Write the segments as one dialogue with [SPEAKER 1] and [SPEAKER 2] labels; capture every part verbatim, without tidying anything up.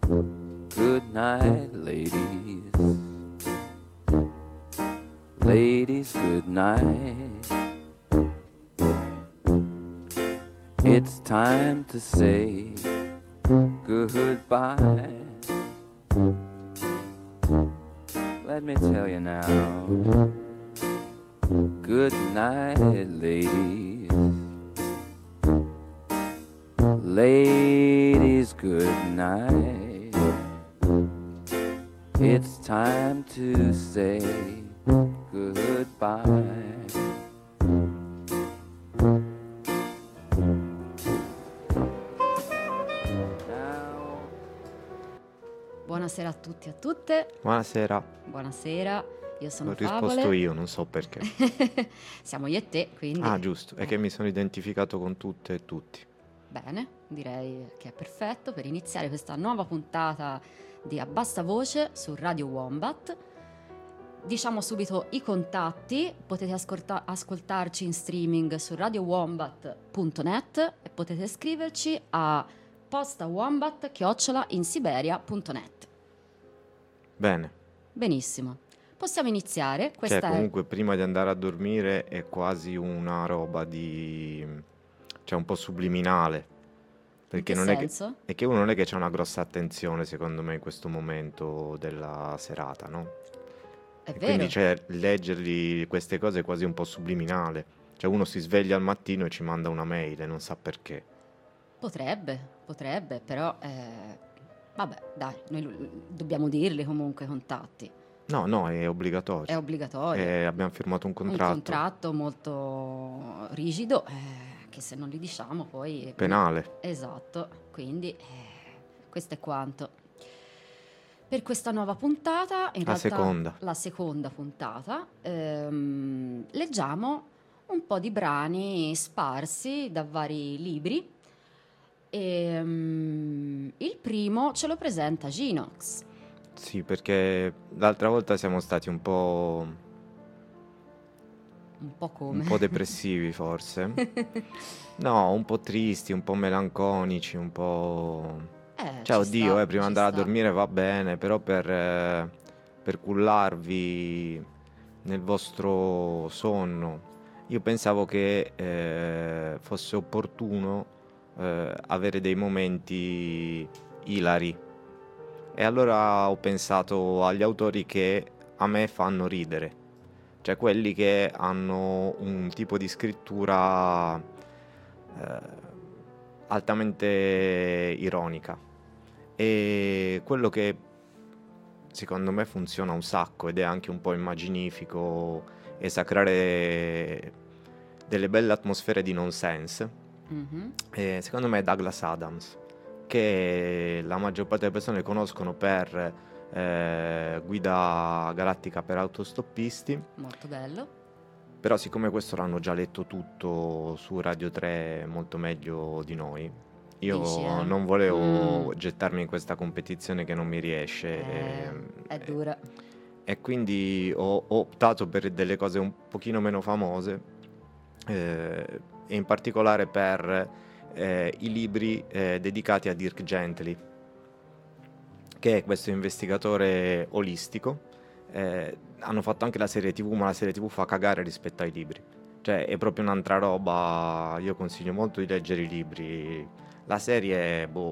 [SPEAKER 1] Good night, ladies. Ladies, good night. It's time to say goodbye. Let me tell you now. Good night, ladies. Ladies, good night. It's time to say goodbye.
[SPEAKER 2] Buonasera a tutti e a tutte.
[SPEAKER 3] Buonasera.
[SPEAKER 2] Buonasera, io sono
[SPEAKER 3] Ho
[SPEAKER 2] Favole.
[SPEAKER 3] risposto io, non so perché.
[SPEAKER 2] Siamo io e te, quindi...
[SPEAKER 3] Ah, giusto, è
[SPEAKER 2] eh.
[SPEAKER 3] che mi sono identificato con tutte e tutti.
[SPEAKER 2] Bene, direi che è perfetto per iniziare questa nuova puntata di A Bassa Voce su Radio Wombat. Diciamo subito i contatti: potete ascolta- ascoltarci in streaming su radio wombat punto net e potete scriverci a postawombat chiocciola insiberia punto net.
[SPEAKER 3] Bene.
[SPEAKER 2] Benissimo, possiamo iniziare. Questa
[SPEAKER 3] Cioè,
[SPEAKER 2] è...
[SPEAKER 3] comunque, prima di andare a dormire è quasi una roba di... cioè un po' subliminale. Perché
[SPEAKER 2] In che
[SPEAKER 3] non
[SPEAKER 2] senso?
[SPEAKER 3] è che... è che uno non è che c'è una grossa attenzione, secondo me, in questo momento della serata, no?
[SPEAKER 2] È
[SPEAKER 3] E
[SPEAKER 2] vero.
[SPEAKER 3] quindi, cioè, leggerli queste cose è quasi un po' subliminale. Cioè, uno si sveglia al mattino e ci manda una mail e non sa perché.
[SPEAKER 2] Potrebbe, potrebbe, però eh, vabbè, dai, noi lo- dobbiamo dirli comunque i contatti.
[SPEAKER 3] No, no, è obbligatorio.
[SPEAKER 2] È obbligatorio.
[SPEAKER 3] Eh, abbiamo firmato un
[SPEAKER 2] Un
[SPEAKER 3] contratto
[SPEAKER 2] contratto molto rigido, eh, che se non li diciamo poi...
[SPEAKER 3] penale.
[SPEAKER 2] Esatto, quindi eh, questo è quanto. Per questa nuova puntata, in
[SPEAKER 3] La
[SPEAKER 2] realtà
[SPEAKER 3] seconda.
[SPEAKER 2] la seconda puntata, ehm, leggiamo un po' di brani sparsi da vari libri. E, mm, il primo ce lo presenta Ginox.
[SPEAKER 3] Sì, perché l'altra volta siamo stati un po',
[SPEAKER 2] Un po' come?
[SPEAKER 3] un po' depressivi forse. No, un po' tristi, un po' melanconici, un po'...
[SPEAKER 2] Eh,
[SPEAKER 3] Cioè,
[SPEAKER 2] ci
[SPEAKER 3] oddio,
[SPEAKER 2] sta,
[SPEAKER 3] eh, prima
[SPEAKER 2] ci
[SPEAKER 3] di andare a
[SPEAKER 2] sta.
[SPEAKER 3] dormire va bene, però per, eh, per cullarvi nel vostro sonno, io pensavo che eh, fosse opportuno eh, avere dei momenti ilari. E allora ho pensato agli autori che a me fanno ridere, cioè quelli che hanno un tipo di scrittura eh, altamente ironica. E quello che secondo me funziona un sacco ed è anche un po' immaginifico è creare delle belle atmosfere di nonsense.
[SPEAKER 2] Mhm.
[SPEAKER 3] E secondo me è Douglas Adams, che la maggior parte delle persone conoscono per eh, Guida galattica per autostoppisti,
[SPEAKER 2] Molto bello.
[SPEAKER 3] però siccome questo l'hanno già letto tutto su Radio tre molto meglio di noi, io
[SPEAKER 2] Dici, eh?
[SPEAKER 3] non volevo
[SPEAKER 2] Mm.
[SPEAKER 3] gettarmi in questa competizione che non mi riesce.
[SPEAKER 2] Eh,
[SPEAKER 3] e-
[SPEAKER 2] è dura.
[SPEAKER 3] E quindi ho, ho optato per delle cose un pochino meno famose, eh, e in particolare per eh, i libri eh, dedicati a Dirk Gently, che è questo investigatore olistico. Eh, hanno fatto anche la serie tivù, ma la serie tivù fa cagare rispetto ai libri. Cioè, è proprio un'altra roba. Io consiglio molto di leggere i libri. La serie è, boh,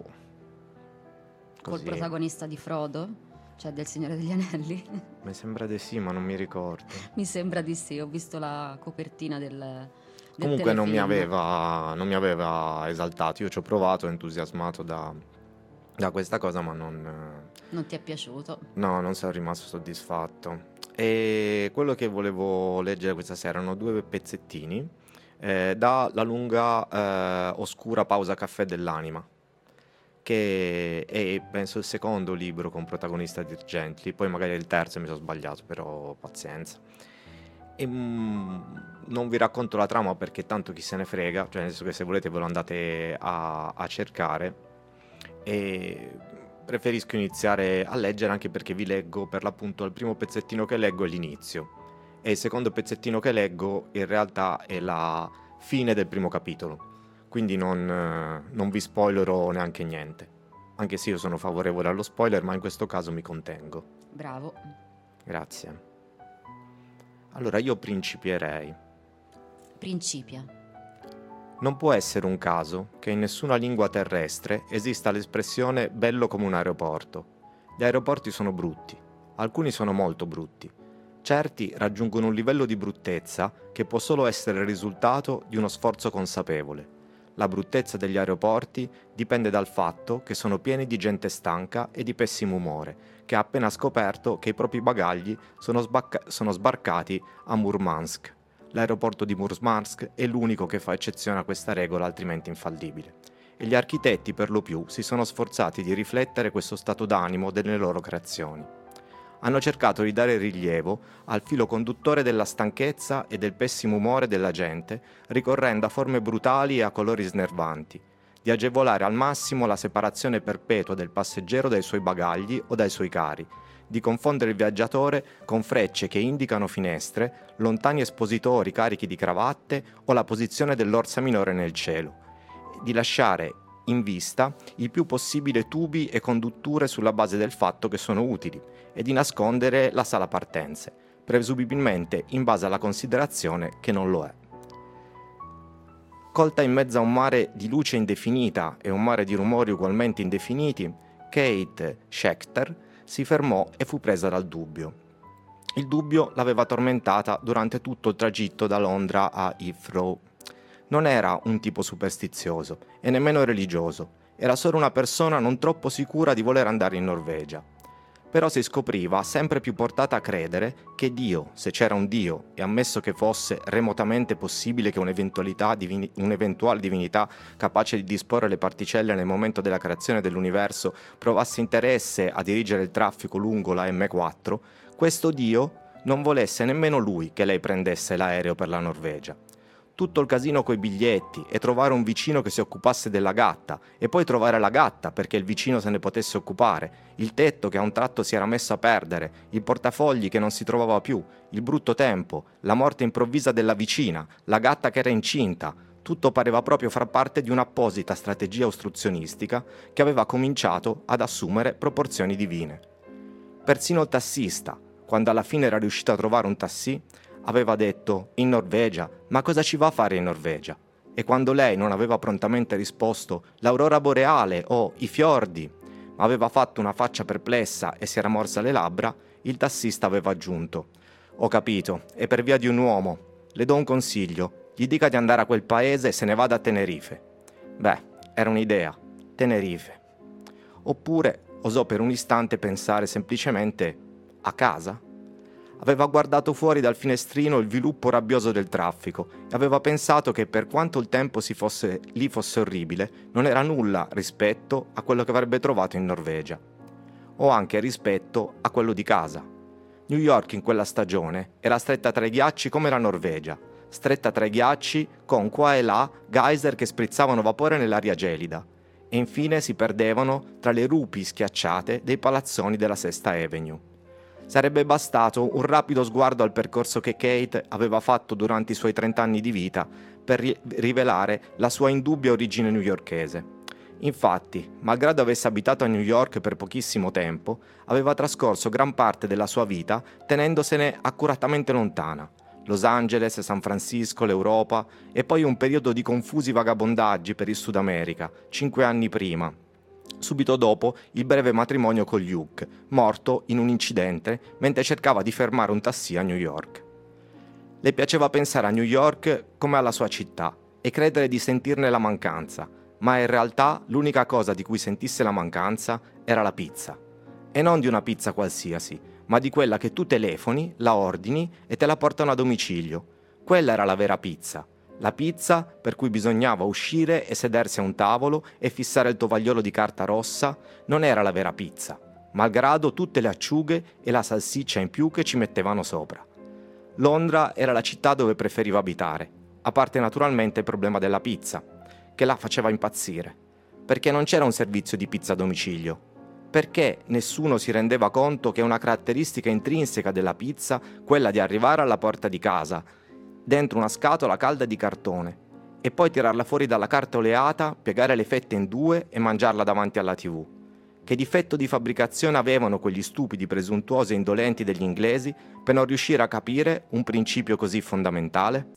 [SPEAKER 2] Col
[SPEAKER 3] così.
[SPEAKER 2] protagonista di Frodo, cioè del Signore degli Anelli.
[SPEAKER 3] Mi sembra di sì, ma non mi ricordo.
[SPEAKER 2] Mi sembra di sì, ho visto la copertina del, del
[SPEAKER 3] Comunque non mi,
[SPEAKER 2] telefilm.
[SPEAKER 3] aveva, non mi aveva esaltato. Io ci ho provato, entusiasmato da, da questa cosa, ma non,
[SPEAKER 2] Non ti è piaciuto?
[SPEAKER 3] no, non sono rimasto soddisfatto. E quello che volevo leggere questa sera erano due pezzettini eh, da La lunga eh, oscura pausa caffè dell'anima, che è penso il secondo libro con protagonista Dirk Gently, poi magari il terzo, mi sono sbagliato, però pazienza. E, mm, non vi racconto la trama perché tanto chi se ne frega, cioè nel senso che se volete ve lo andate a, a cercare, e preferisco iniziare a leggere anche perché vi leggo per l'appunto il primo pezzettino che leggo è l'inizio e il secondo pezzettino che leggo in realtà è la fine del primo capitolo, quindi non, eh, non vi spoilerò neanche niente. anche se io sono favorevole allo spoiler, ma in questo caso mi contengo.
[SPEAKER 2] Bravo.
[SPEAKER 3] Grazie. Allora io principierei.
[SPEAKER 2] Principia.
[SPEAKER 3] Non può essere un caso che in nessuna lingua terrestre esista l'espressione bello come un aeroporto. Gli aeroporti sono brutti, alcuni sono molto brutti. Certi raggiungono un livello di bruttezza che può solo essere il risultato di uno sforzo consapevole. La bruttezza degli aeroporti dipende dal fatto che sono pieni di gente stanca e di pessimo umore, che ha appena scoperto che i propri bagagli sono, sbacca- sono sbarcati a Murmansk. L'aeroporto di Murmansk è l'unico che fa eccezione a questa regola altrimenti infallibile. E gli architetti per lo più si sono sforzati di riflettere questo stato d'animo delle loro creazioni. Hanno cercato di dare rilievo al filo conduttore della stanchezza e del pessimo umore della gente, ricorrendo a forme brutali e a colori snervanti, di agevolare al massimo la separazione perpetua del passeggero dai suoi bagagli o dai suoi cari, di confondere il viaggiatore con frecce che indicano finestre, lontani espositori carichi di cravatte o la posizione dell'orsa minore nel cielo, di lasciare in vista il più possibile tubi e condutture sulla base del fatto che sono utili e di nascondere la sala partenze, presumibilmente in base alla considerazione che non lo è. Colta in mezzo a un mare di luce indefinita e un mare di rumori ugualmente indefiniti, Kate Schechter si fermò e fu presa dal dubbio. Il dubbio l'aveva tormentata durante tutto il tragitto da Londra a Heathrow. Non era un tipo superstizioso e nemmeno religioso, era solo una persona non troppo sicura di voler andare in Norvegia. Però si scopriva sempre più portata a credere che Dio, se c'era un Dio, e ammesso che fosse remotamente possibile che un'eventualità divini- un'eventuale divinità capace di disporre le particelle nel momento della creazione dell'universo provasse interesse a dirigere il traffico lungo la emme quattro, questo Dio non volesse nemmeno lui che lei prendesse l'aereo per la Norvegia. Tutto il casino coi biglietti e trovare un vicino che si occupasse della gatta e poi trovare la gatta perché il vicino se ne potesse occupare, il tetto che a un tratto si era messo a perdere, il portafogli che non si trovava più, il brutto tempo, la morte improvvisa della vicina, la gatta che era incinta, tutto pareva proprio far parte di un'apposita strategia ostruzionistica che aveva cominciato ad assumere proporzioni divine. Persino il tassista, quando alla fine era riuscito a trovare un tassì, aveva detto «In Norvegia? Ma cosa ci va a fare in Norvegia?» E quando lei non aveva prontamente risposto «L'aurora boreale» o «I fiordi», ma aveva fatto una faccia perplessa e si era morsa le labbra, il tassista aveva aggiunto «Ho capito, è per via di un uomo. Le do un consiglio, gli dica di andare a quel paese e se ne vada a Tenerife». Beh, era un'idea. Tenerife. Oppure osò per un istante pensare semplicemente «A casa?» Aveva guardato fuori dal finestrino il viluppo rabbioso del traffico e aveva pensato che per quanto il tempo si fosse, lì fosse orribile, non era nulla rispetto a quello che avrebbe trovato in Norvegia. O anche rispetto a quello di casa. New York in quella stagione era stretta tra i ghiacci come la Norvegia, stretta tra i ghiacci con qua e là geyser che sprizzavano vapore nell'aria gelida e infine si perdevano tra le rupi schiacciate dei palazzoni della Sesta Avenue. Sarebbe bastato un rapido sguardo al percorso che Kate aveva fatto durante i suoi trent'anni di vita per ri- rivelare la sua indubbia origine newyorkese. Infatti, malgrado avesse abitato a New York per pochissimo tempo, aveva trascorso gran parte della sua vita tenendosene accuratamente lontana. Los Angeles, San Francisco, l'Europa e poi un periodo di confusi vagabondaggi per il Sud America, cinque anni prima. Subito dopo il breve matrimonio con Luke, morto in un incidente mentre cercava di fermare un taxi a New York. Le piaceva pensare a New York come alla sua città e credere di sentirne la mancanza, ma in realtà l'unica cosa di cui sentisse la mancanza era la pizza. E non di una pizza qualsiasi, ma di quella che tu telefoni, la ordini e te la portano a domicilio. Quella era la vera pizza. La pizza per cui bisognava uscire e sedersi a un tavolo e fissare il tovagliolo di carta rossa non era la vera pizza, malgrado tutte le acciughe e la salsiccia in più che ci mettevano sopra. Londra era la città dove preferiva abitare, a parte naturalmente il problema della pizza, che la faceva impazzire, perché non c'era un servizio di pizza a domicilio, perché nessuno si rendeva conto che è una caratteristica intrinseca della pizza quella di arrivare alla porta di casa, dentro una scatola calda di cartone, e poi tirarla fuori dalla carta oleata, piegare le fette in due e mangiarla davanti alla tivù. Che difetto di fabbricazione avevano quegli stupidi, presuntuosi e indolenti degli inglesi per non riuscire a capire un principio così fondamentale?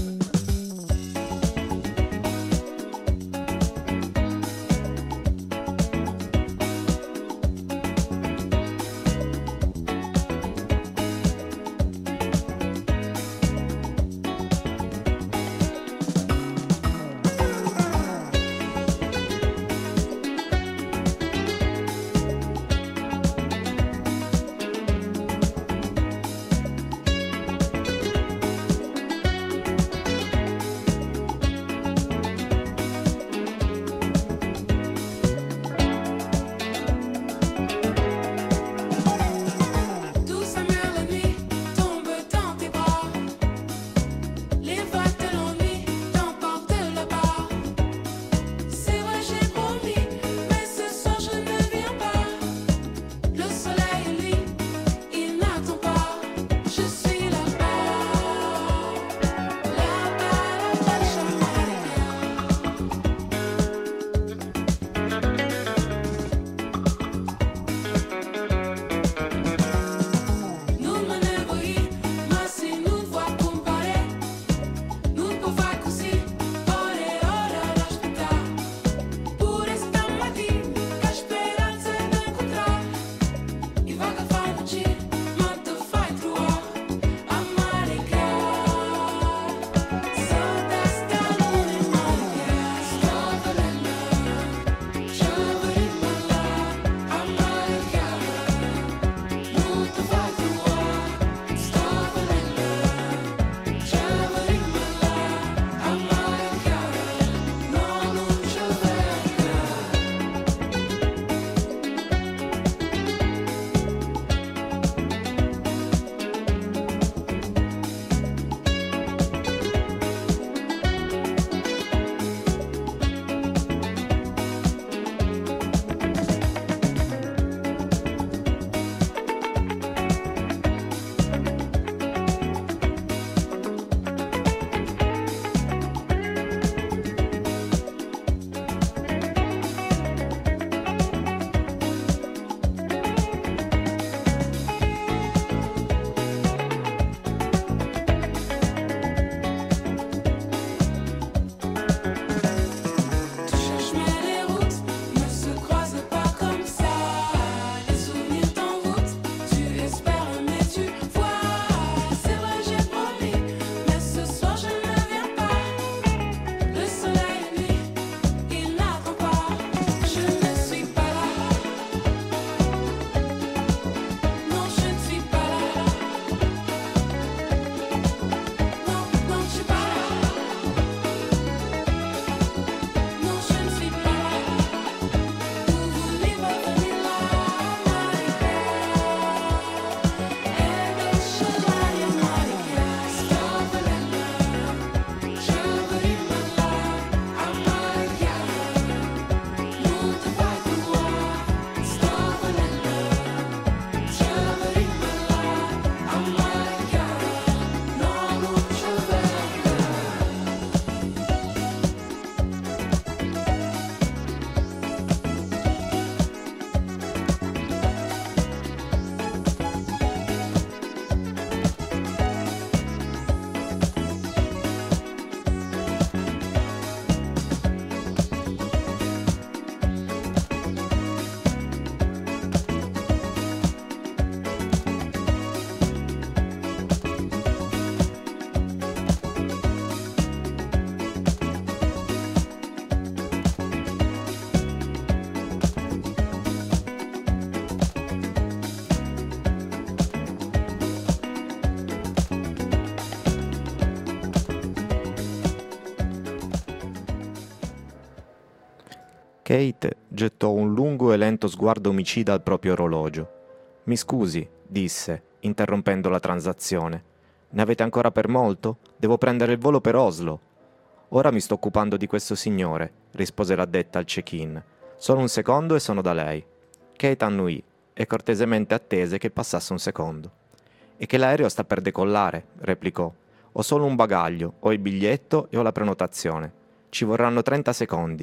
[SPEAKER 3] Kate gettò un lungo e lento sguardo omicida al proprio orologio. «Mi scusi», disse, interrompendo la transazione. «Ne avete ancora per molto? Devo prendere il volo per Oslo». «Ora mi sto occupando di questo signore», rispose l'addetta al check-in. «Solo un secondo e sono da lei». Kate annuì e cortesemente attese che passasse un secondo. «E che l'aereo sta per decollare», replicò. «Ho solo un bagaglio, ho il biglietto e ho la prenotazione. Ci vorranno trenta secondi.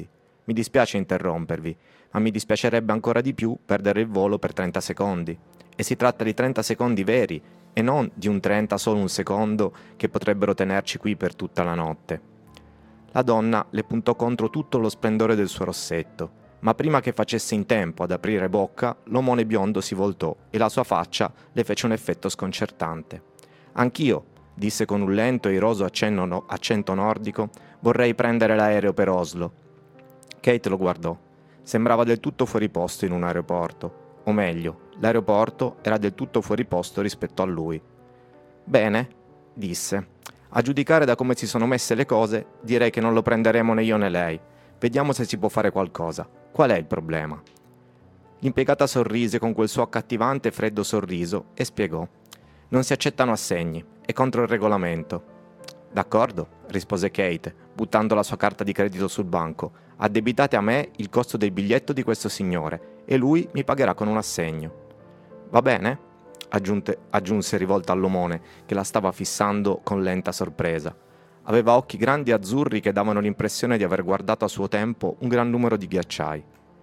[SPEAKER 3] Mi dispiace interrompervi, ma mi dispiacerebbe ancora di più perdere il volo per trenta secondi. E si tratta di trenta secondi veri, e non di un trenta solo un secondo che potrebbero tenerci qui per tutta la notte. La donna le puntò contro tutto lo splendore del suo rossetto, ma prima che facesse in tempo ad aprire bocca, l'omone biondo si voltò e la sua faccia le fece un effetto sconcertante. «Anch'io», disse con un lento e iroso accenno no- accento nordico, «vorrei prendere l'aereo per Oslo». Kate lo guardò. Sembrava del tutto fuori posto in un aeroporto. O meglio, l'aeroporto era del tutto fuori posto rispetto a lui. «Bene», disse. «A giudicare da come si sono messe le cose, direi che non lo prenderemo né io né lei. Vediamo se si può fare qualcosa. Qual è il problema?» L'impiegata sorrise con quel suo accattivante e freddo sorriso e spiegò. «Non si accettano assegni. È contro il regolamento». «D'accordo», rispose Kate, buttando la sua carta di credito sul banco. «Addebitate a me il costo del biglietto di questo signore e lui mi pagherà con un assegno». «Va bene?» aggiunte, aggiunse rivolta all'omone, che la stava fissando con lenta sorpresa. Aveva occhi grandi e azzurri che davano l'impressione di aver guardato a suo tempo un gran numero di ghiacciai.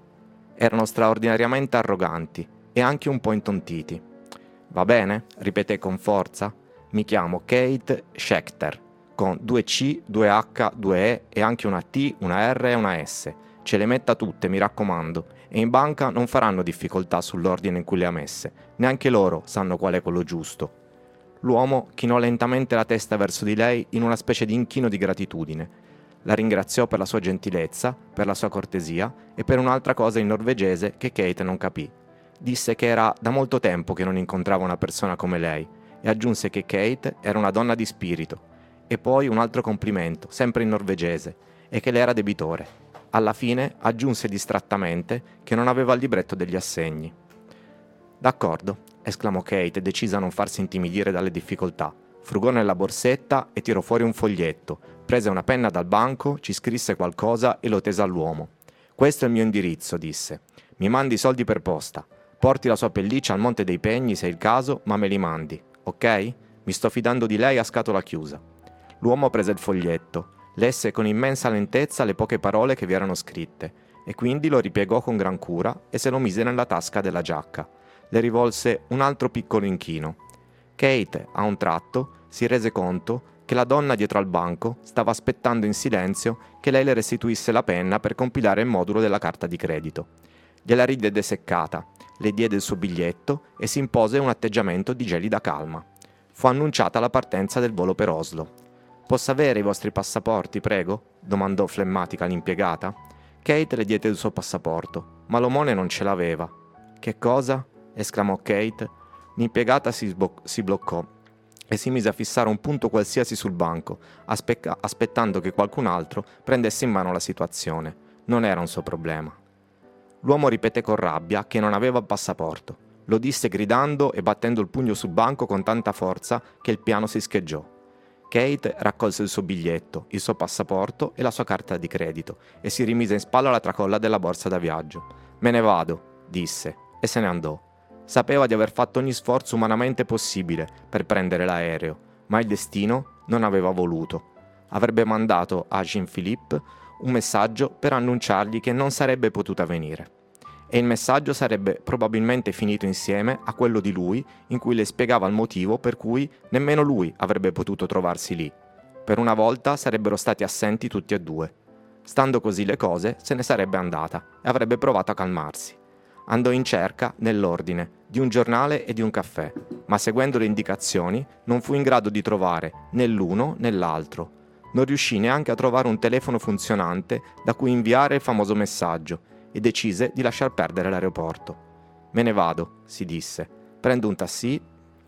[SPEAKER 3] Erano straordinariamente arroganti e anche un po' intontiti. «Va bene?» ripeté con forza. «Mi chiamo Kate Schechter, con due C, due H, due E e anche una T, una R e una S. Ce le metta tutte, mi raccomando, e in banca non faranno difficoltà sull'ordine in cui le ha messe. Neanche loro sanno qual è quello giusto». L'uomo chinò lentamente la testa verso di lei in una specie di inchino di gratitudine. La ringraziò per la sua gentilezza, per la sua cortesia e per un'altra cosa in norvegese che Kate non capì. Disse che era da molto tempo che non incontrava una persona come lei e aggiunse che Kate era una donna di spirito. E poi un altro complimento, sempre in norvegese, e che le era debitore. Alla fine aggiunse distrattamente che non aveva il libretto degli assegni. «D'accordo», esclamò Kate, decisa a non farsi intimidire dalle difficoltà. Frugò nella borsetta e tirò fuori un foglietto, prese una penna dal banco, ci scrisse qualcosa e lo tese all'uomo. «Questo è il mio indirizzo», disse. «Mi mandi i soldi per posta. Porti la sua pelliccia al Monte dei Pegni se è il caso, ma me li mandi, ok? Mi sto fidando di lei a scatola chiusa». L'uomo prese il foglietto, lesse con immensa lentezza le poche parole che vi erano scritte, e quindi lo ripiegò con gran cura e se lo mise nella tasca della giacca. Le rivolse un altro piccolo inchino. Kate, a un tratto, si rese conto che la donna dietro al banco stava aspettando in silenzio che lei le restituisse la penna per compilare il modulo della carta di credito. Gliela ridette seccata, le diede il suo biglietto e si impose un atteggiamento di gelida calma. Fu annunciata la partenza del volo per Oslo. «Posso avere i vostri passaporti, prego?» domandò flemmatica l'impiegata. Kate le diede il suo passaporto, ma l'omone non ce l'aveva. «Che cosa?» esclamò Kate. L'impiegata si, sbo- si bloccò e si mise a fissare un punto qualsiasi sul banco, aspe- aspettando che qualcun altro prendesse in mano la situazione. Non era un suo problema. L'uomo ripeté con rabbia che non aveva il passaporto. Lo disse gridando e battendo il pugno sul banco con tanta forza che il piano si scheggiò. Kate raccolse il suo biglietto, il suo passaporto e la sua carta di credito e si rimise in spalla la tracolla della borsa da viaggio. «Me ne vado», disse, e se ne andò. Sapeva di aver fatto ogni sforzo umanamente possibile per prendere l'aereo, ma il destino non aveva voluto. Avrebbe mandato a Jean-Philippe un messaggio per annunciargli che non sarebbe potuta venire. E il messaggio sarebbe probabilmente finito insieme a quello di lui, in cui le spiegava il motivo per cui nemmeno lui avrebbe potuto trovarsi lì. Per una volta sarebbero stati assenti tutti e due. Stando così le cose, se ne sarebbe andata e avrebbe provato a calmarsi. Andò in cerca, nell'ordine, di un giornale e di un caffè, ma seguendo le indicazioni non fu in grado di trovare né l'uno né l'altro. Non riuscì neanche a trovare un telefono funzionante da cui inviare il famoso messaggio e decise di lasciar perdere l'aeroporto. «Me ne vado», si disse, «prendo un taxi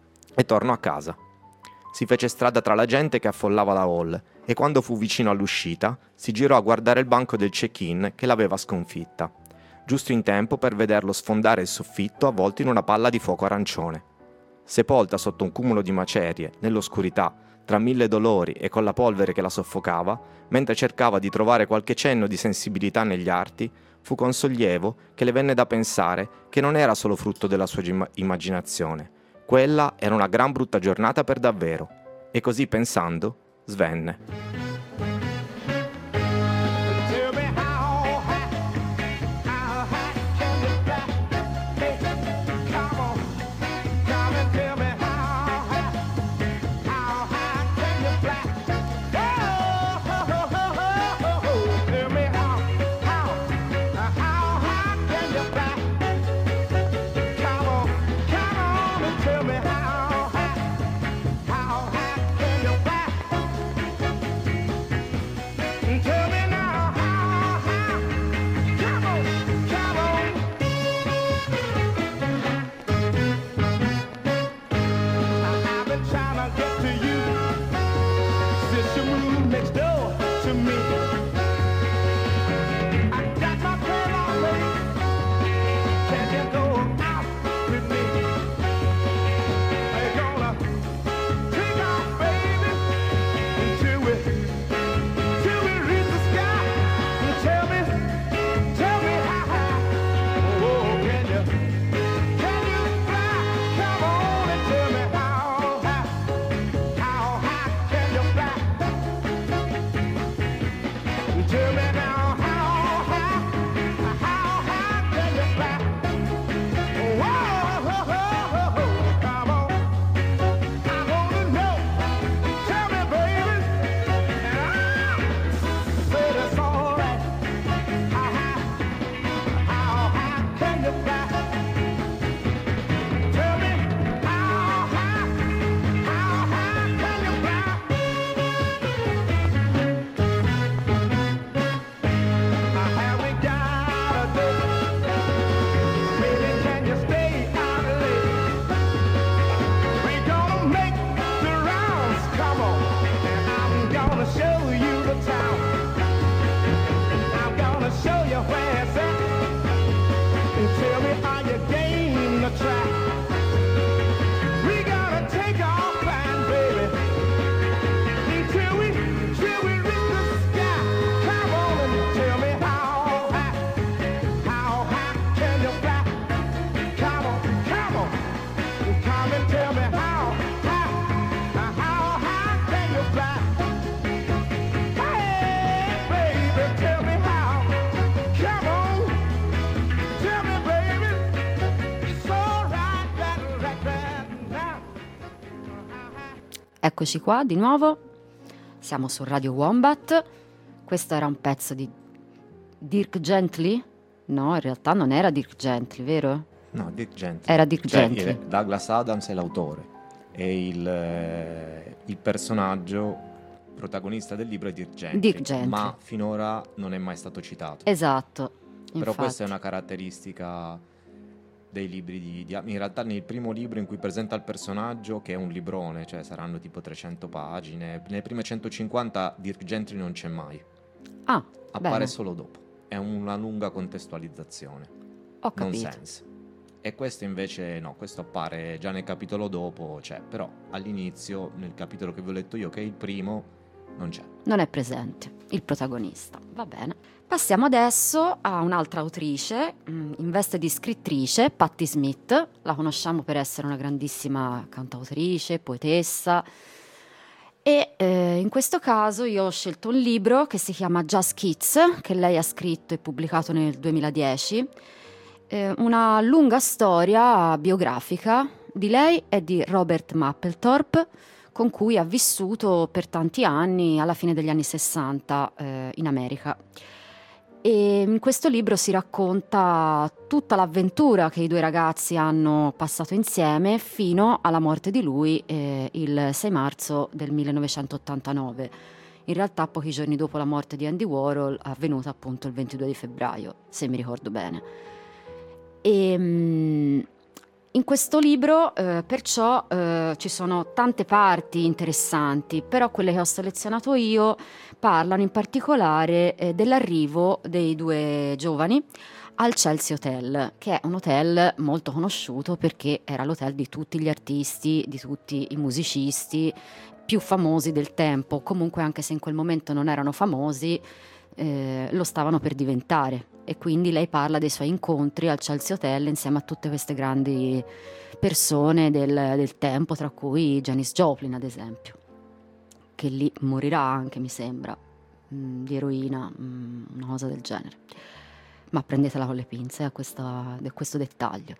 [SPEAKER 3] e torno a casa». Si fece strada tra la gente che affollava la hall e quando fu vicino all'uscita si girò a guardare il banco del check-in che l'aveva sconfitta, giusto in tempo per vederlo sfondare il soffitto avvolto in una palla di fuoco arancione. Sepolta sotto un cumulo di macerie, nell'oscurità, tra mille dolori e con la polvere che la soffocava, mentre cercava di trovare qualche cenno di sensibilità negli arti, fu con sollievo che le venne da pensare che non era solo frutto della sua gim- immaginazione. Quella era una gran brutta giornata per davvero. E così pensando, svenne.
[SPEAKER 4] Tell me how, me how you gain the track. We gotta take our plan, baby, until we, till we reach the sky. Come on and tell me how high, how high can you fly? Come on, come on, come and tell me how high, how high can you fly? Hey, baby, tell me how. Come on, tell me, baby, it's all right, that, that, that, now.
[SPEAKER 2] Eccoci qua di nuovo, siamo su Radio Wombat. Questo era un pezzo di Dirk Gently? No, in realtà non era Dirk Gently, vero?
[SPEAKER 3] No, Dirk Gently.
[SPEAKER 2] Era Dirk
[SPEAKER 3] Cioè,
[SPEAKER 2] Gently.
[SPEAKER 3] il- Douglas Adams è l'autore e il, eh, il personaggio protagonista del libro è Dirk Gently,
[SPEAKER 2] Dirk Gently.
[SPEAKER 3] ma finora non è mai stato citato.
[SPEAKER 2] Esatto.
[SPEAKER 3] Però
[SPEAKER 2] infatti.
[SPEAKER 3] questa è una caratteristica dei libri di, di in realtà nel primo libro in cui presenta il personaggio, che è un librone, cioè saranno tipo trecento pagine, nelle prime centocinquanta Dirk Gently non c'è mai,
[SPEAKER 2] Ah,
[SPEAKER 3] appare
[SPEAKER 2] bene.
[SPEAKER 3] solo dopo, è una lunga contestualizzazione,
[SPEAKER 2] Ho capito.
[SPEAKER 3] nonsense. E questo invece no, questo appare già nel capitolo dopo, c'è, però all'inizio nel capitolo che vi ho letto io, che è il primo, non c'è.
[SPEAKER 2] Non è presente il protagonista. Va bene. Passiamo adesso a un'altra autrice, mh, in veste di scrittrice, Patti Smith. La conosciamo per essere una grandissima cantautrice, poetessa. E eh, in questo caso io ho scelto un libro che si chiama Jazz Kids, che lei ha scritto e pubblicato nel duemiladieci. Eh, una lunga storia biografica di lei e di Robert Mapplethorpe, con cui ha vissuto per tanti anni alla fine degli anni sessanta eh, in America. E in questo libro si racconta tutta l'avventura che i due ragazzi hanno passato insieme fino alla morte di lui eh, il sei marzo del millenovecentottantanove. In realtà pochi giorni dopo la morte di Andy Warhol, avvenuta appunto il ventidue di febbraio, se mi ricordo bene. E, mh, in questo libro eh, perciò eh, ci sono tante parti interessanti, però quelle che ho selezionato io parlano in particolare eh, dell'arrivo dei due giovani al Chelsea Hotel, che è un hotel molto conosciuto perché era l'hotel di tutti gli artisti, di tutti i musicisti più famosi del tempo, comunque anche se in quel momento non erano famosi, eh, lo stavano per diventare. E quindi lei parla dei suoi incontri al Chelsea Hotel insieme a tutte queste grandi persone del, del tempo, tra cui Janis Joplin ad esempio, che lì morirà anche, mi sembra, mh, di eroina, mh, una cosa del genere, ma prendetela con le pinze a questa, a questo dettaglio.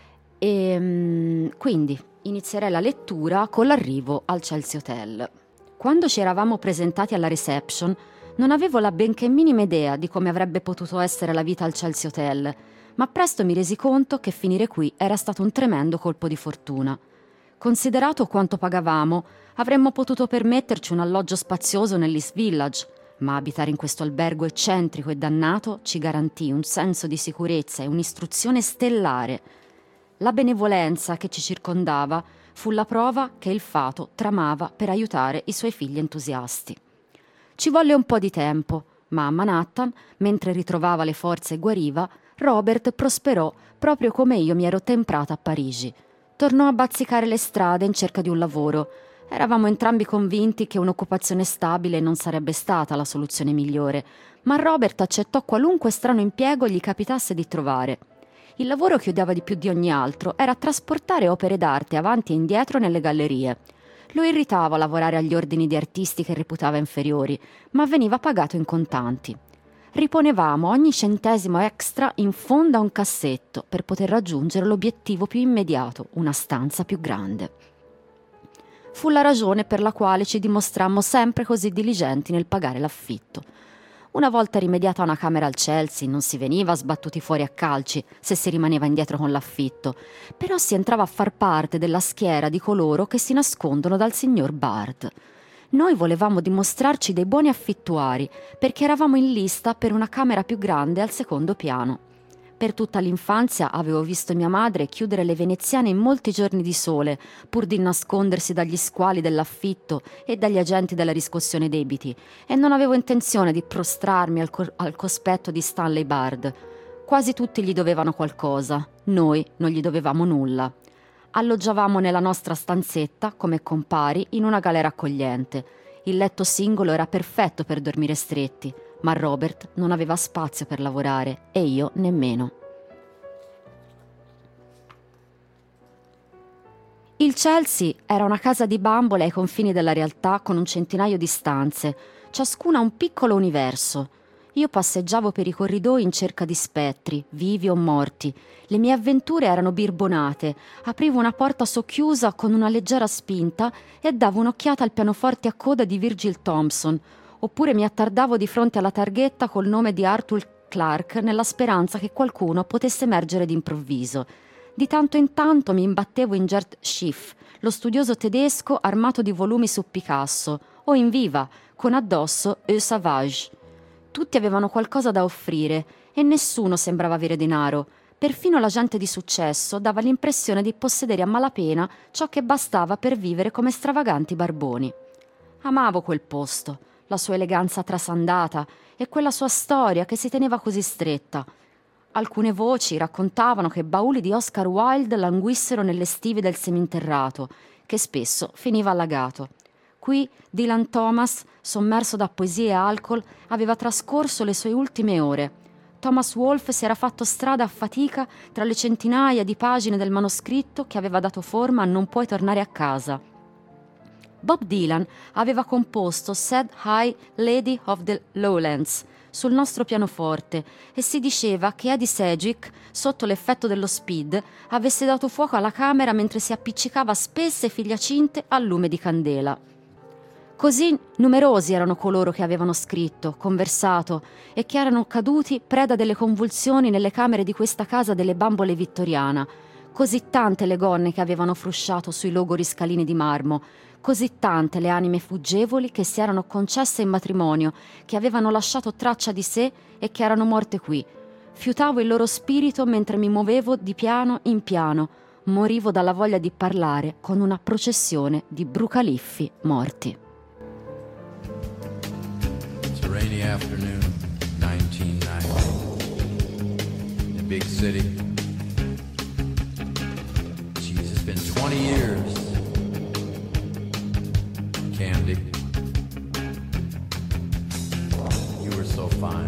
[SPEAKER 2] E, mh, quindi inizierei la lettura con l'arrivo al Chelsea Hotel. Quando ci eravamo presentati alla reception non avevo la benché minima idea di come avrebbe potuto essere la vita al Chelsea Hotel, ma presto mi resi conto che finire qui era stato un tremendo colpo di fortuna. Considerato quanto pagavamo, avremmo potuto permetterci un alloggio spazioso nell'East Village, ma abitare in questo albergo eccentrico e dannato ci garantì un senso di sicurezza e un'istruzione stellare. La benevolenza che ci circondava fu la prova che il fato tramava per aiutare i suoi figli entusiasti. Ci volle un po' di tempo, ma a Manhattan, mentre ritrovava le forze e guariva, Robert prosperò proprio come io mi ero temprata a Parigi. Tornò a bazzicare le strade in cerca di un lavoro. Eravamo entrambi convinti che un'occupazione stabile non sarebbe stata la soluzione migliore, ma Robert accettò qualunque strano impiego gli capitasse di trovare. Il lavoro che odiava di più di ogni altro era trasportare opere d'arte avanti e indietro nelle gallerie. Lo irritava lavorare agli ordini di artisti che reputava inferiori, ma veniva pagato in contanti. Riponevamo ogni centesimo extra in fondo a un cassetto per poter raggiungere l'obiettivo più immediato, una stanza più grande. Fu la ragione per la quale ci dimostrammo sempre così diligenti nel pagare l'affitto. Una volta rimediata una camera al Chelsea non si veniva sbattuti fuori a calci se si rimaneva indietro con l'affitto, però si entrava a far parte della schiera di coloro che si nascondono dal signor Bard. Noi volevamo dimostrarci dei buoni affittuari perché eravamo in lista per una camera più grande al secondo piano. Per tutta l'infanzia avevo visto mia madre chiudere le veneziane in molti giorni di sole, pur di nascondersi dagli squali dell'affitto e dagli agenti della riscossione debiti, e non avevo intenzione di prostrarmi al, co- al cospetto di Stanley Bard. Quasi tutti gli dovevano qualcosa, noi non gli dovevamo nulla. Alloggiavamo nella nostra stanzetta, come compari, in una galera accogliente. Il letto singolo era perfetto per dormire stretti, ma Robert non aveva spazio per lavorare e io nemmeno. Il Chelsea era una casa di bambole ai confini della realtà con un centinaio di stanze, ciascuna un piccolo universo. Io passeggiavo per i corridoi in cerca di spettri, vivi o morti. Le mie avventure erano birbonate. Aprivo una porta socchiusa con una leggera spinta e davo un'occhiata al pianoforte a coda di Virgil Thompson, oppure mi attardavo di fronte alla targhetta col nome di Arthur Clarke nella speranza che qualcuno potesse emergere d'improvviso. Di tanto in tanto mi imbattevo in Gerd Schiff, lo studioso tedesco armato di volumi su Picasso, o in Viva, con addosso Eu Savage. Tutti avevano qualcosa da offrire e nessuno sembrava avere denaro. Perfino la gente di successo dava l'impressione di possedere a malapena ciò che bastava per vivere come stravaganti barboni. Amavo quel posto, la sua eleganza trasandata e quella sua storia che si teneva così stretta. Alcune voci raccontavano che bauli di Oscar Wilde languissero nelle stive del seminterrato, che spesso finiva allagato. Qui Dylan Thomas, sommerso da poesie e alcol, aveva trascorso le sue ultime ore. Thomas Wolfe si era fatto strada a fatica tra le centinaia di pagine del manoscritto che aveva dato forma a Non puoi tornare a casa. Bob Dylan aveva composto Sad High Lady of the Lowlands sul nostro pianoforte e si diceva che Eddie Sedgwick, sotto l'effetto dello speed, avesse dato fuoco alla camera mentre si appiccicava spesse figlia cinte al lume di candela. Così numerosi erano coloro che avevano scritto, conversato e che erano caduti preda delle convulsioni nelle camere di questa casa delle bambole vittoriana. Così tante le gonne che avevano frusciato sui logori scalini di marmo, così tante le anime fuggevoli che si erano concesse in matrimonio, che avevano lasciato traccia di sé e che erano morte qui. Fiutavo il loro spirito mentre mi muovevo di piano in piano, morivo dalla voglia di parlare con una processione di brucaliffi morti.
[SPEAKER 5] It's a rainy afternoon, nineteen ninety, in a big city. Jeez, it's been twenty years. Candy, you were so fine.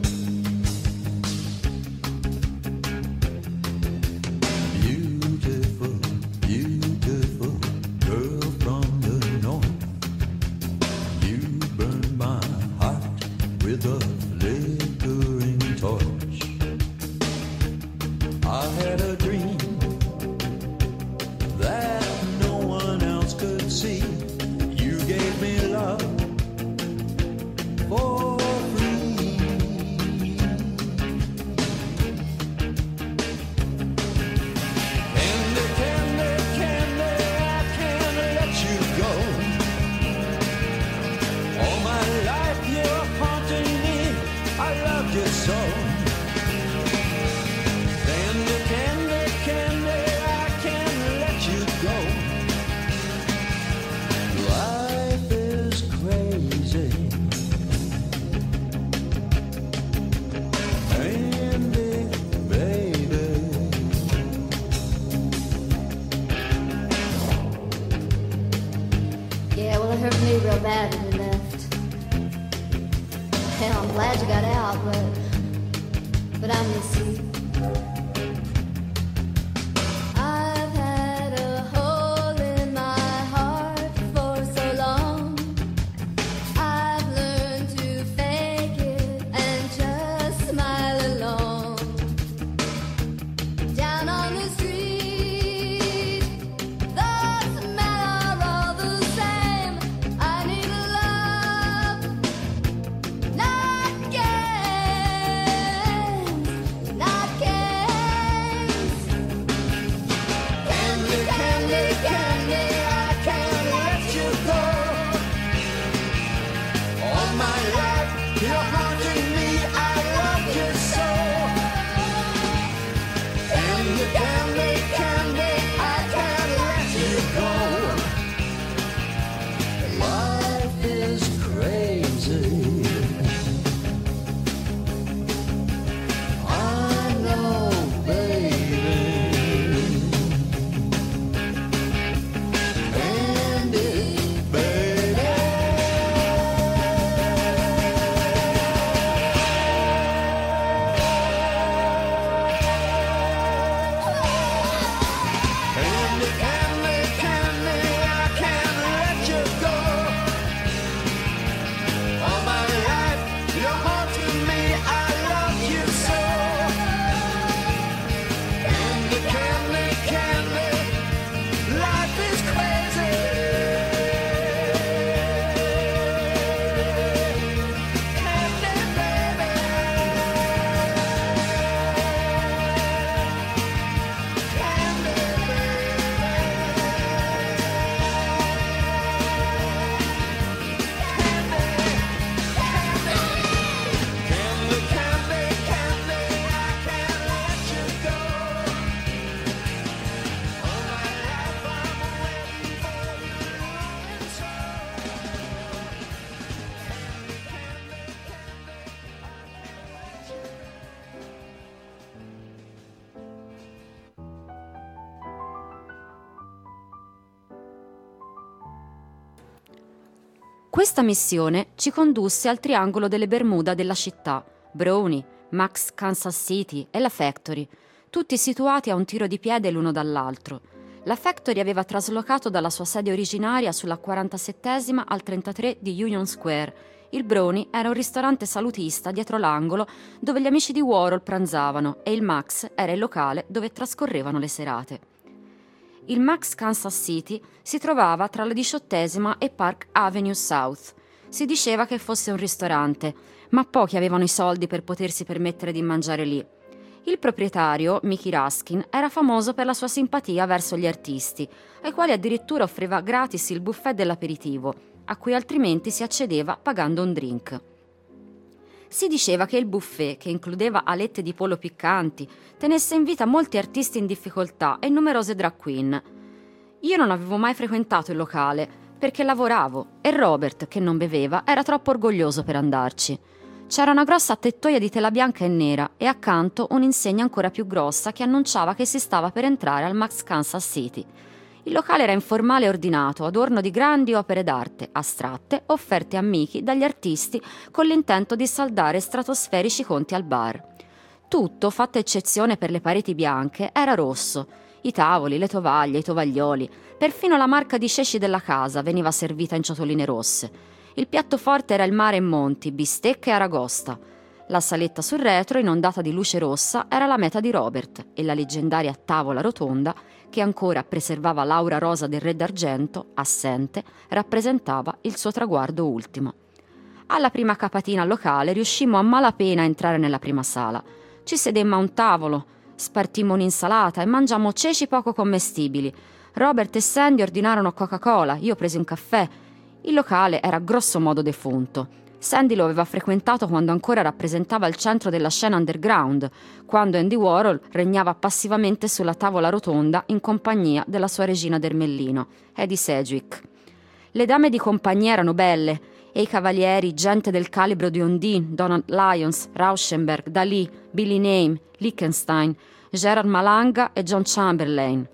[SPEAKER 5] Beautiful, beautiful girl from the north. You burned my heart with a flickering torch. I had a dream that no one else could see. You gave me love for free. Candy, candy, candy, I can't let you go. All my life you're haunting me, I love you so. Candy, candy, candy, I can't let you go. Life is crazy. Candy, baby.
[SPEAKER 6] Yeah, well, it hurt me real bad when you left. Hell, I'm glad you got out, but but I miss you. I've had a hole in my heart for so long. I've learned to fake it and just smile along. Down on the street, the smell are all the same. I need love, not games, not games. Candy, candy, candy, I can't let you go.
[SPEAKER 5] All my life you're haunting me, I love you so. Candy, candy, candy, I can't let you go. Life is crazy. I
[SPEAKER 2] Questa missione ci condusse al triangolo delle Bermuda della città, Brownie, Max Kansas City e la Factory, tutti situati a un tiro di piede l'uno dall'altro. La Factory aveva traslocato dalla sua sede originaria sulla quarantasettesima al trentatré di Union Square. Il Brownie era un ristorante salutista dietro l'angolo dove gli amici di Warhol pranzavano e il Max era il locale dove trascorrevano le serate. Il Max Kansas City si trovava tra la diciottesima e Park Avenue South. Si diceva che fosse un ristorante, ma pochi avevano i soldi per potersi permettere di mangiare lì. Il proprietario, Mickey Raskin, era famoso per la sua simpatia verso gli artisti, ai quali addirittura offriva gratis il buffet dell'aperitivo, a cui altrimenti si accedeva pagando un drink. Si diceva che il buffet, che includeva alette di pollo piccanti, tenesse in vita molti artisti in difficoltà e numerose drag queen. Io non avevo mai frequentato il locale perché lavoravo e Robert, che non beveva, era troppo orgoglioso per andarci. C'era una grossa tettoia di tela bianca e nera e accanto un'insegna ancora più grossa che annunciava che si stava per entrare al Max Kansas City. Il locale era informale e ordinato, adorno di grandi opere d'arte astratte offerte a Mickey dagli artisti con l'intento di saldare stratosferici conti al bar. Tutto, fatta eccezione per le pareti bianche, era rosso. I tavoli, le tovaglie, i tovaglioli, perfino la marca di ceci della casa veniva servita in ciotoline rosse. Il piatto forte era il mare e monti, bistecche e aragosta. La saletta sul retro, inondata di luce rossa, era la meta di Robert e la leggendaria tavola rotonda, che ancora preservava l'aura rosa del re d'argento, assente, rappresentava il suo traguardo ultimo. Alla prima capatina locale riuscimmo a malapena a entrare nella prima sala. Ci sedemmo a un tavolo, spartimmo un'insalata e mangiammo ceci poco commestibili. Robert e Sandy ordinarono Coca-Cola, io presi un caffè. Il locale era grosso modo defunto. Sandy lo aveva frequentato quando ancora rappresentava il centro della scena underground, quando Andy Warhol regnava passivamente sulla tavola rotonda in compagnia della sua regina d'Ermellino, Eddie Sedgwick. Le dame di compagnia erano belle e i cavalieri, gente del calibro di Ondine, Donald Lyons, Rauschenberg, Dalí, Billy Name, Lichtenstein, Gerard Malanga e John Chamberlain.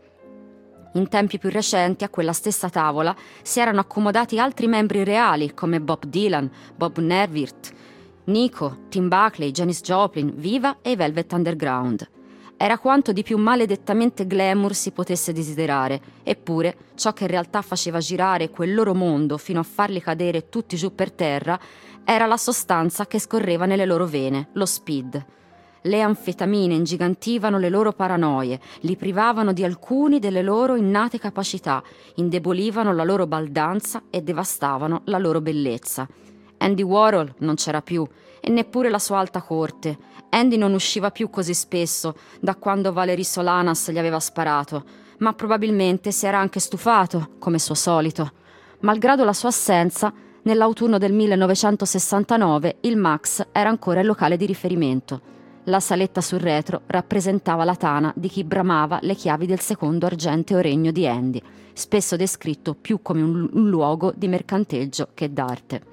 [SPEAKER 2] In tempi più recenti a quella stessa tavola si erano accomodati altri membri reali come Bob Dylan, Bob Nervirt, Nico, Tim Buckley, Janis Joplin, Viva e i Velvet Underground. Era quanto di più maledettamente glamour si potesse desiderare, eppure ciò che in realtà faceva girare quel loro mondo fino a farli cadere tutti giù per terra era la sostanza che scorreva nelle loro vene, lo speed. Le anfetamine ingigantivano le loro paranoie, li privavano di alcuni delle loro innate capacità, indebolivano la loro baldanza e devastavano la loro bellezza. Andy Warhol non c'era più, e neppure la sua alta corte. Andy non usciva più così spesso da quando Valerie Solanas gli aveva sparato, ma probabilmente si era anche stufato, come suo solito. Malgrado la sua assenza, nell'autunno del millenovecentosessantanove il Max era ancora il locale di riferimento. La saletta sul retro rappresentava la tana di chi bramava le chiavi del secondo argenteo regno di Andy, spesso descritto più come un, un luogo di mercanteggio che d'arte.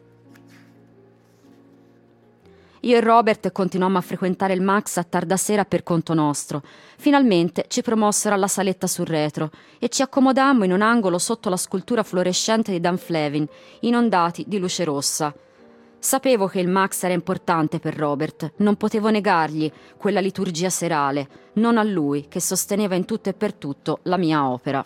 [SPEAKER 2] Io e Robert continuammo a frequentare il Max a tarda sera per conto nostro. Finalmente ci promossero alla saletta sul retro e ci accomodammo in un angolo sotto la scultura fluorescente di Dan Flavin, inondati di luce rossa. Sapevo che il Max era importante per Robert, non potevo negargli quella liturgia serale, non a lui che sosteneva in tutto e per tutto la mia opera.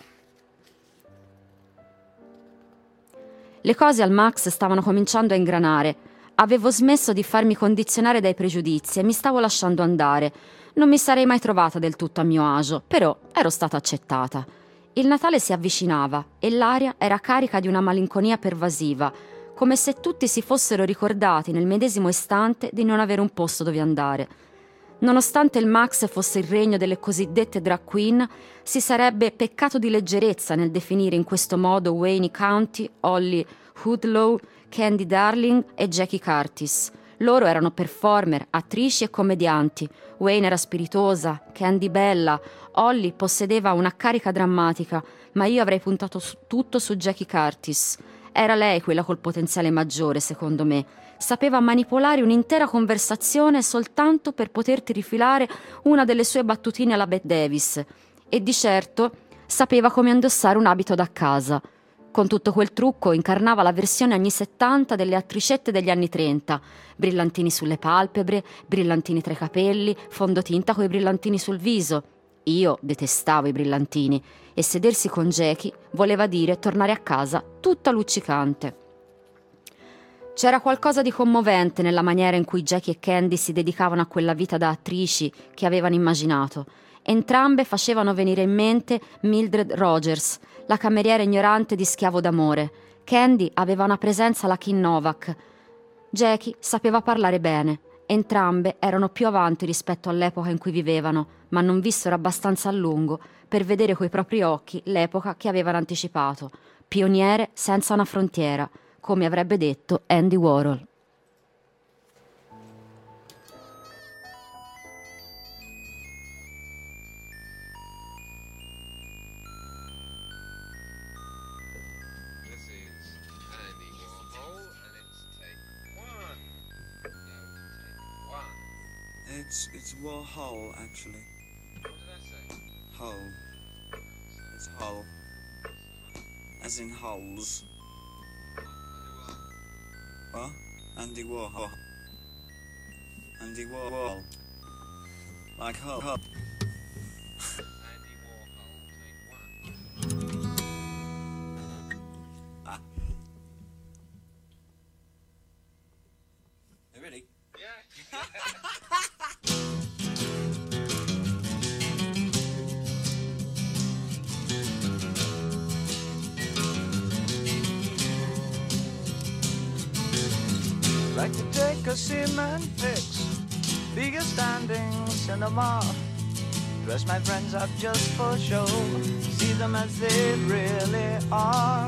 [SPEAKER 2] Le cose al Max stavano cominciando a ingranare. Avevo smesso di farmi condizionare dai pregiudizi e mi stavo lasciando andare. Non mi sarei mai trovata del tutto a mio agio, però ero stata accettata. Il Natale si avvicinava e l'aria era carica di una malinconia pervasiva, come se tutti si fossero ricordati nel medesimo istante di non avere un posto dove andare. Nonostante il Max fosse il regno delle cosiddette drag queen, si sarebbe peccato di leggerezza nel definire in questo modo Wayne County, Holly Hudlow, Candy Darling e Jackie Curtis. Loro erano performer, attrici e commedianti. Wayne era spiritosa, Candy bella, Holly possedeva una carica drammatica, ma io avrei puntato su tutto su Jackie Curtis. Era lei quella col potenziale maggiore, secondo me. Sapeva manipolare un'intera conversazione soltanto per poterti rifilare una delle sue battutine alla Bette Davis. E di certo sapeva come indossare un abito da casa. con tutto quel trucco incarnava la versione anni settanta delle attricette degli anni trenta, brillantini sulle palpebre, brillantini tra i capelli, fondotinta coi brillantini sul viso. Io detestavo i brillantini e sedersi con Jackie voleva dire tornare a casa tutta luccicante. C'era qualcosa di commovente nella maniera in cui Jackie e Candy si dedicavano a quella vita da attrici che avevano immaginato. Entrambe facevano venire in mente Mildred Rogers, la cameriera ignorante di Schiavo d'amore. Candy aveva una presenza alla Kim Novak. Jackie sapeva parlare bene. Entrambe erano più avanti rispetto all'epoca in cui vivevano, ma non vissero abbastanza a lungo per vedere coi propri occhi l'epoca che avevano anticipato. Pioniere senza una frontiera, come avrebbe detto Andy Warhol.
[SPEAKER 7] This is Andy Warhol, and it's take one. No, take one.
[SPEAKER 8] It's it's Warhol actually.
[SPEAKER 7] What did I say?
[SPEAKER 8] Hole. It's Hull. As in holes. What? Andy Warhol. Andy Warhol. Like Hull. Hull.
[SPEAKER 7] Andy Warhol, take one.
[SPEAKER 8] Ah. You ready?
[SPEAKER 7] Yeah.
[SPEAKER 9] Like to take a cement fix, bigger standing cinema. Dress my friends up just for show, see them as they really are.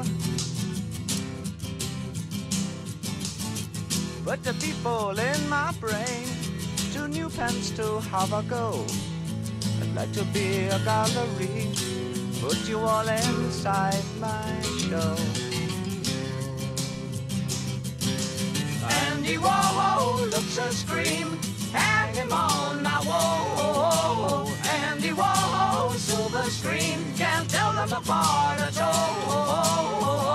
[SPEAKER 9] But the people in my brain, two new pens to have a go. I'd like to be a gallery, put you all inside my show. Andy Warhol looks a scream, hang him on my wall. Andy Warhol, silver screen, can't tell them apart at all.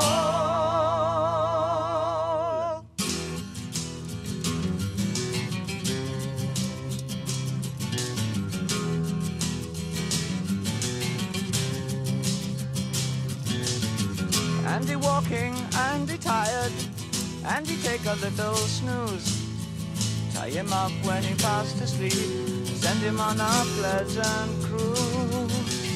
[SPEAKER 9] Andy walking, Andy tired, Andy take a little snooze. Tie him up when he fast asleep, send him on a pleasant cruise.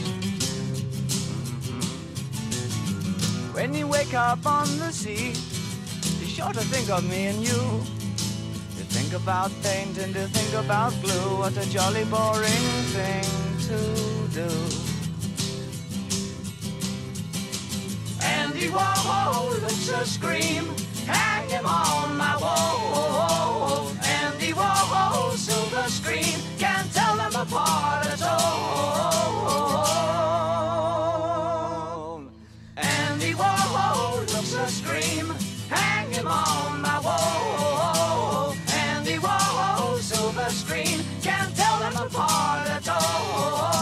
[SPEAKER 9] Mm-hmm. When you wake up on the sea, be sure to think of me and you. To think about paint and to think about glue, what a jolly boring thing to do. Andy Warhol looks a scream, hang him on my wall. Andy Warhol, silver screen, can't tell them apart at all. Andy Warhol looks a scream, hang him on my wall. Andy Warhol, silver screen, can't tell them apart at all.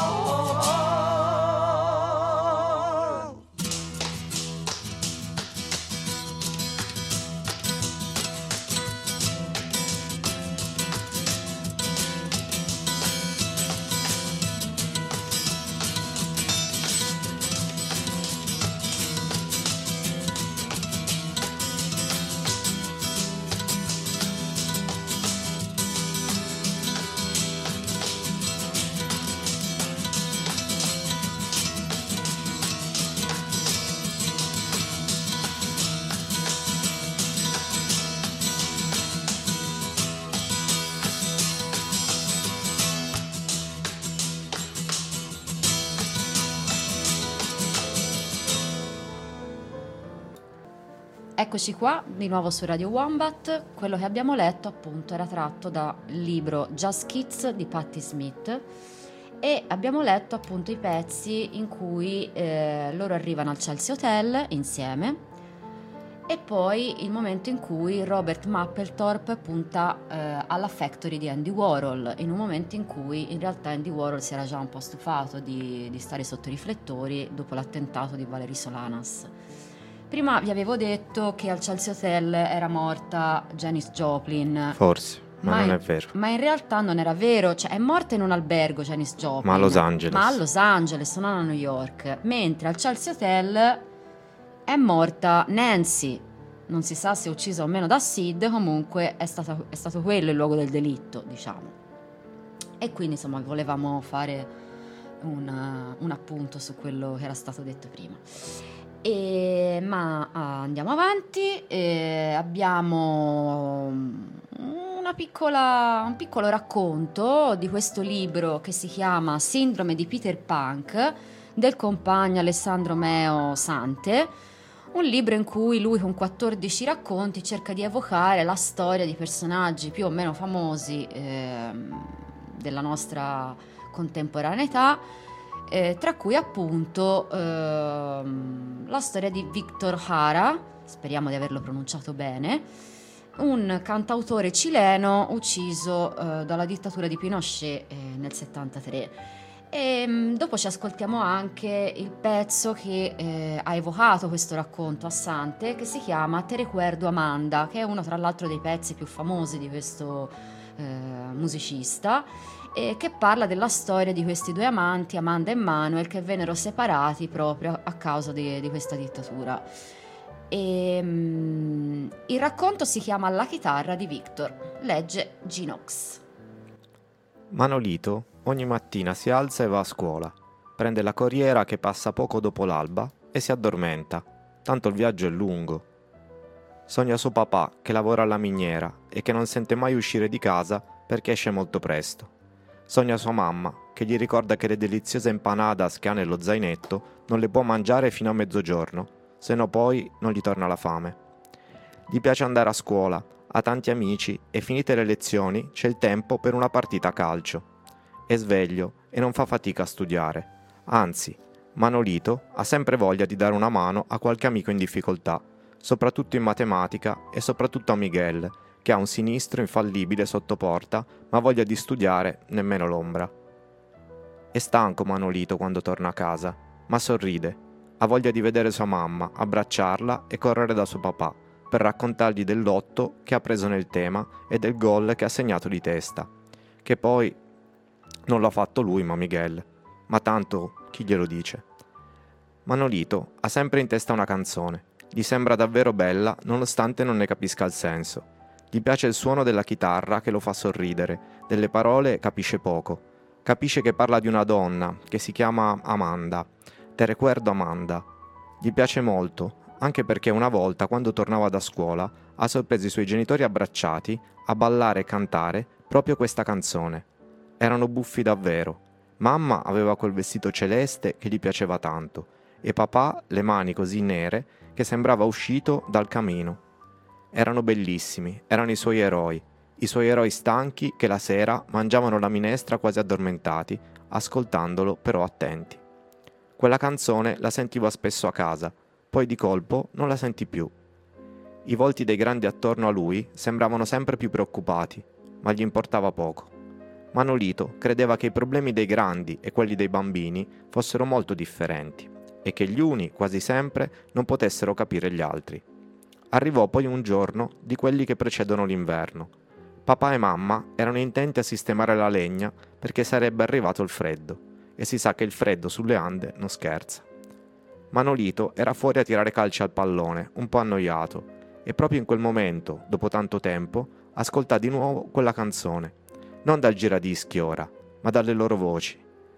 [SPEAKER 2] Eccoci qua, di nuovo su Radio Wombat. Quello che abbiamo letto appunto era tratto dal libro Jazz Kids di Patti Smith e abbiamo letto appunto i pezzi in cui eh, loro arrivano al Chelsea Hotel insieme e poi il momento in cui Robert Mapplethorpe punta eh, alla Factory di Andy Warhol, in un momento in cui in realtà Andy Warhol si era già un po' stufato di, di stare sotto i riflettori dopo l'attentato di Valerie Solanas. prima vi avevo detto che al Chelsea Hotel era morta Janis Joplin.
[SPEAKER 3] Forse, ma, non
[SPEAKER 2] in,
[SPEAKER 3] è vero.
[SPEAKER 2] Ma in realtà non era vero, cioè è morta in un albergo Janis Joplin.
[SPEAKER 3] Ma a Los Angeles.
[SPEAKER 2] Ma a Los Angeles, non a New York. Mentre al Chelsea Hotel è morta Nancy. Non si sa se uccisa o meno da Sid, comunque è, stata, è stato quello il luogo del delitto, diciamo. E quindi insomma volevamo fare un, un appunto su quello che era stato detto prima. E, ma ah, andiamo avanti, e abbiamo una piccola, un piccolo racconto di questo libro che si chiama Sindrome di Peter Punk del compagno Alessandro Meo Sante, un libro in cui lui con quattordici racconti cerca di evocare la storia di personaggi più o meno famosi eh, della nostra contemporaneità, eh, tra cui appunto ehm, la storia di Victor Jara, speriamo di averlo pronunciato bene, un cantautore cileno ucciso eh, dalla dittatura di Pinochet eh, nel settantatré. E mh, dopo ci ascoltiamo anche il pezzo che eh, ha evocato questo racconto a Sante, che si chiama Te recuerdo Amanda, che è uno tra l'altro dei pezzi più famosi di questo eh, musicista, e che parla della storia di questi due amanti, Amanda e Manuel, che vennero separati proprio a causa di, di questa dittatura. E, mh, il racconto si chiama La chitarra di Victor, legge Ginox.
[SPEAKER 3] Manolito ogni mattina si alza e va a scuola, prende la corriera che passa poco dopo l'alba e si addormenta, tanto il viaggio è lungo. Sogna suo papà che lavora alla miniera e che non sente mai uscire di casa perché esce molto presto. Sogna sua mamma che gli ricorda che le deliziose empanadas che ha nello zainetto non le può mangiare fino a mezzogiorno, se no poi non gli torna la fame. Gli piace andare a scuola, ha tanti amici e finite le lezioni c'è il tempo per una partita a calcio. È sveglio e non fa fatica a studiare. Anzi, Manolito ha sempre voglia di dare una mano a qualche amico in difficoltà, soprattutto in matematica e soprattutto a Miguel, che ha un sinistro infallibile sotto porta, ma voglia di studiare nemmeno l'ombra. È stanco Manolito quando torna a casa, ma sorride. Ha voglia di vedere sua mamma, abbracciarla e correre da suo papà, per raccontargli del lotto che ha preso nel tema e del gol che ha segnato di testa, che poi non l'ha fatto lui ma Miguel, ma tanto chi glielo dice. Manolito ha sempre in testa una canzone, gli sembra davvero bella nonostante non ne capisca il senso. Gli piace il suono della chitarra che lo fa sorridere, delle parole capisce poco. Capisce che parla di una donna che si chiama Amanda, Te recuerdo Amanda. Gli piace molto, anche perché una volta quando tornava da scuola ha sorpreso i suoi genitori abbracciati a ballare e cantare proprio questa canzone. Erano buffi davvero. Mamma aveva quel vestito celeste che gli piaceva tanto e papà le mani così nere che sembrava uscito dal camino. Erano bellissimi, erano i suoi eroi, i suoi eroi stanchi che la sera mangiavano la minestra quasi addormentati, ascoltandolo però attenti. Quella canzone la sentiva spesso a casa, poi di colpo non la sentì più. I volti dei grandi attorno a lui sembravano sempre più preoccupati, ma gli importava poco. Manolito credeva che i problemi dei grandi e quelli dei bambini fossero molto differenti e che gli uni, quasi sempre, non potessero capire gli altri. Arrivò poi un giorno di quelli che precedono l'inverno. Papà e mamma erano intenti a sistemare la legna perché sarebbe arrivato il freddo, e si sa che il freddo sulle Ande non scherza. Manolito era fuori a tirare calci al pallone, un po' annoiato, e proprio in quel momento, dopo tanto tempo, ascoltò di nuovo quella canzone, non dal giradischi ora, ma dalle loro voci.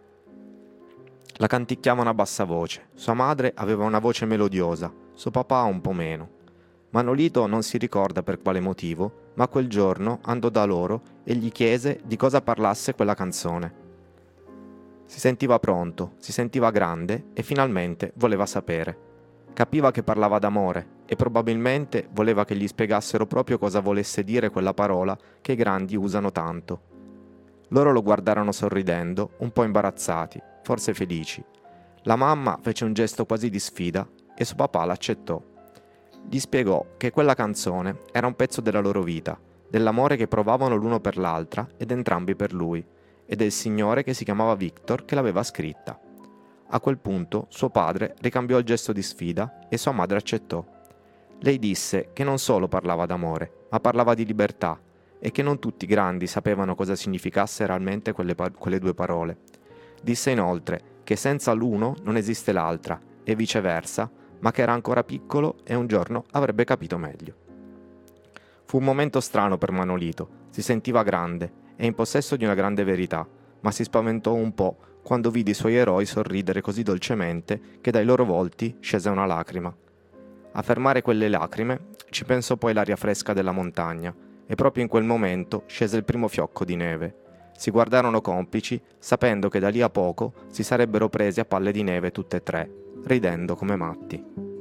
[SPEAKER 3] La canticchiavano a bassa voce, sua madre aveva una voce melodiosa, suo papà un po' meno. Manolito non si ricorda per quale motivo, ma quel giorno andò da loro e gli chiese di cosa parlasse quella canzone. Si sentiva pronto, si sentiva grande e finalmente voleva sapere. Capiva che parlava d'amore e probabilmente voleva che gli spiegassero proprio cosa volesse dire quella parola che i grandi usano tanto. Loro lo guardarono sorridendo, un po' imbarazzati, forse felici. La mamma fece un gesto quasi di sfida e suo papà l'accettò. Gli spiegò che quella canzone era un pezzo della loro vita, dell'amore che provavano l'uno per l'altra ed entrambi per lui, e del signore che si chiamava Victor che l'aveva scritta. A quel punto suo padre ricambiò il gesto di sfida e sua madre accettò. Lei disse che non solo parlava d'amore, ma parlava di libertà e che non tutti i grandi sapevano cosa significasse realmente quelle, pa- quelle due parole. Disse inoltre che senza l'uno non esiste l'altra e viceversa, ma che era ancora piccolo e un giorno avrebbe capito meglio. Fu un momento strano per Manolito, si sentiva grande e in possesso di una grande verità, ma si spaventò un po' quando vide i suoi eroi sorridere così dolcemente che dai loro volti scese una lacrima. A fermare quelle lacrime ci pensò poi l'aria fresca della montagna e proprio in quel momento scese il primo fiocco di neve. Si guardarono complici, sapendo che da lì a poco si sarebbero presi a palle di neve tutte e tre, ridendo come matti.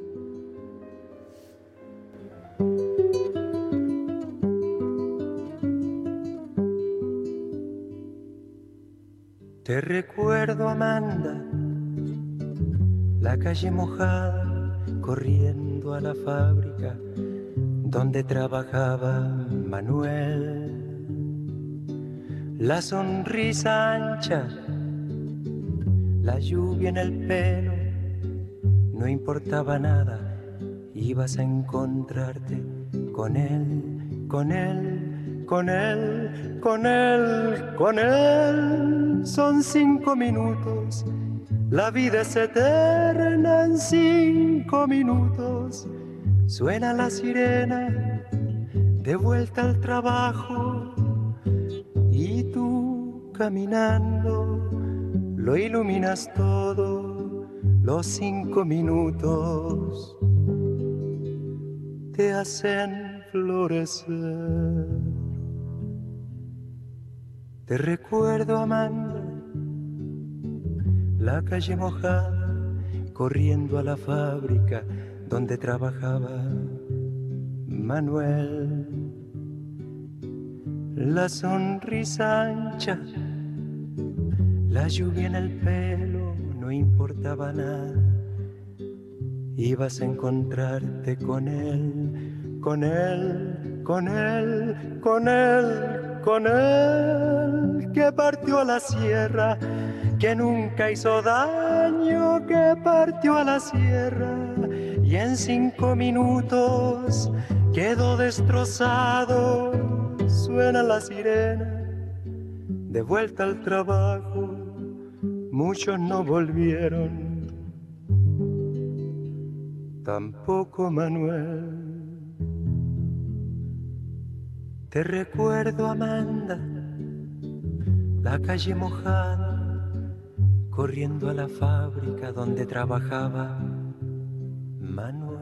[SPEAKER 10] Te recuerdo, Amanda, la calle mojada, corriendo a la fábrica donde trabajaba Manuel. La sonrisa ancha, la lluvia en el pelo, no importaba nada, ibas a encontrarte con él, con él, con él, con él, con él. Son cinco minutos, la vida es eterna en cinco minutos. Suena la sirena, de vuelta al trabajo, y tú caminando lo iluminas todo. Los cinco minutos te hacen florecer. Te recuerdo, Amanda, la calle mojada, corriendo a la fábrica donde trabajaba Manuel. La sonrisa ancha, la lluvia en el pelo, no importaba nada. Ibas a encontrarte con él, con él, con él, con él, con él, que partió a la sierra, que nunca hizo daño, que partió a la sierra y en cinco minutos quedó destrozado. Suena la sirena, de vuelta al trabajo, muchos no volvieron, tampoco Manuel. Te recuerdo, Amanda, la calle mojada, corriendo a la fábrica donde trabajaba Manuel.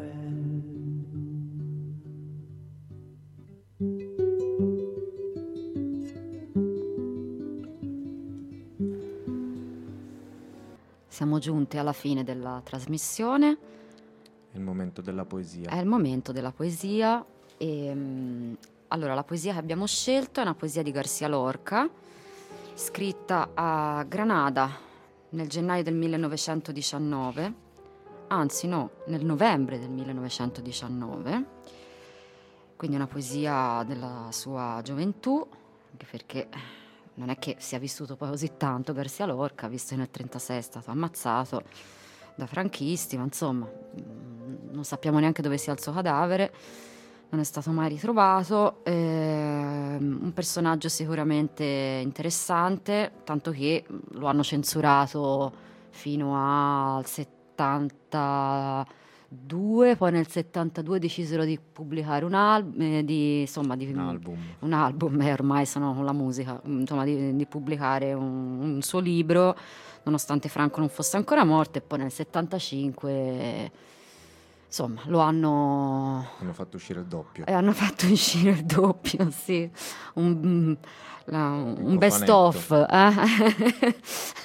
[SPEAKER 2] Siamo giunti alla fine della trasmissione.
[SPEAKER 3] È il momento della poesia.
[SPEAKER 2] È il momento della poesia. E, mh, allora, la poesia che abbiamo scelto è una poesia di García Lorca, scritta a Granada nel gennaio del millenovecentodiciannove, anzi no, nel novembre del millenovecentodiciannove, quindi una poesia della sua gioventù, anche perché non è che sia vissuto poi così tanto García Lorca, visto che nel trentasei è stato ammazzato da franchisti, ma insomma non sappiamo neanche dove sia il suo cadavere, non è stato mai ritrovato. Eh, un personaggio sicuramente interessante, tanto che lo hanno censurato fino al settantadue, poi nel settantadue decisero di pubblicare un album, eh, di, insomma, di,
[SPEAKER 3] un album,
[SPEAKER 2] un album e ormai sono con la musica, insomma, di, di pubblicare un, un suo libro, nonostante Franco non fosse ancora morto, e poi nel settantacinque insomma lo hanno
[SPEAKER 3] hanno fatto uscire il doppio
[SPEAKER 2] e hanno fatto uscire il doppio, sì, un, la, un best
[SPEAKER 3] cofanetto.
[SPEAKER 2] of, eh?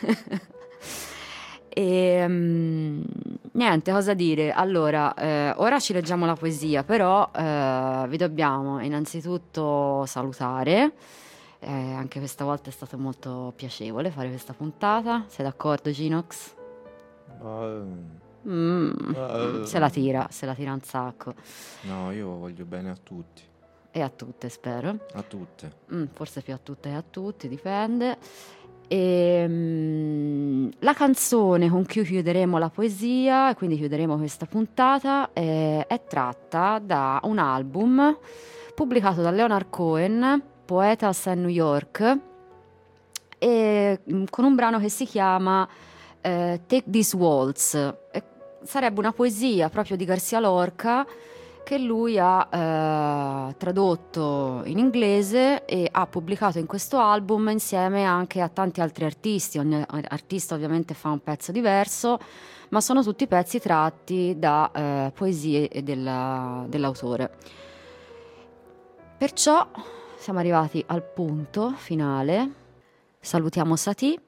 [SPEAKER 2] E um, niente, cosa dire? Allora, eh, ora ci leggiamo la poesia, però eh, vi dobbiamo innanzitutto salutare. Eh, anche questa volta è stato molto piacevole fare questa puntata. Sei d'accordo, Ginox?
[SPEAKER 3] Uh,
[SPEAKER 2] Mm,
[SPEAKER 3] uh,
[SPEAKER 2] se la tira, se la tira un sacco.
[SPEAKER 3] No, io voglio bene a tutti.
[SPEAKER 2] E a tutte, spero.
[SPEAKER 3] A tutte.
[SPEAKER 2] Mm, forse più a tutte che a tutti, dipende. E, mm, la canzone con cui chiuderemo la poesia, e quindi chiuderemo questa puntata, è, è tratta da un album pubblicato da Leonard Cohen, Poetas a New York, e, mm, con un brano che si chiama eh, Take This Waltz. E sarebbe una poesia proprio di Garcia Lorca che lui ha eh, tradotto in inglese e ha pubblicato in questo album insieme anche a tanti altri artisti. Ogni artista ovviamente fa un pezzo diverso, ma sono tutti pezzi tratti da eh, poesie della, dell'autore. Perciò siamo arrivati al punto finale. Salutiamo Satie.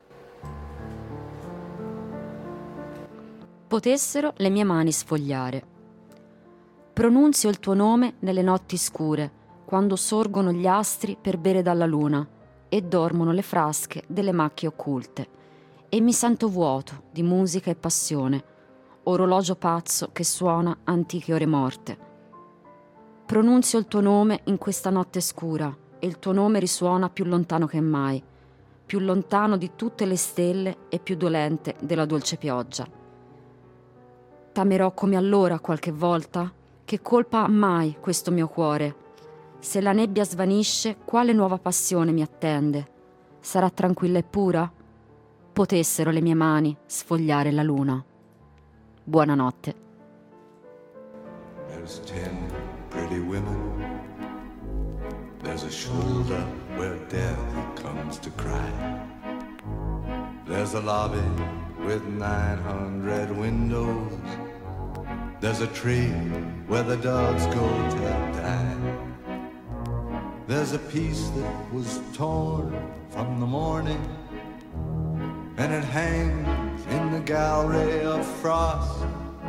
[SPEAKER 2] Potessero le mie mani sfogliare. Pronunzio il tuo nome nelle notti scure, quando sorgono gli astri per bere dalla luna e dormono le frasche delle macchie occulte, e mi sento vuoto di musica e passione, orologio pazzo che suona antiche ore morte. Pronunzio il tuo nome in questa notte scura e il tuo nome risuona più lontano che mai, più lontano di tutte le stelle e più dolente della dolce pioggia. T'amerò come allora qualche volta? Che colpa ha mai questo mio cuore? Se la nebbia svanisce, quale nuova passione mi attende? Sarà tranquilla e pura? Potessero le mie mani sfogliare la luna. Buonanotte.
[SPEAKER 11] There's ten pretty women. There's a shoulder where death comes to cry. There's a lobby with nine hundred windows. There's a tree where the dogs go to die. There's a piece that was torn from the morning, and it hangs in the gallery of frost.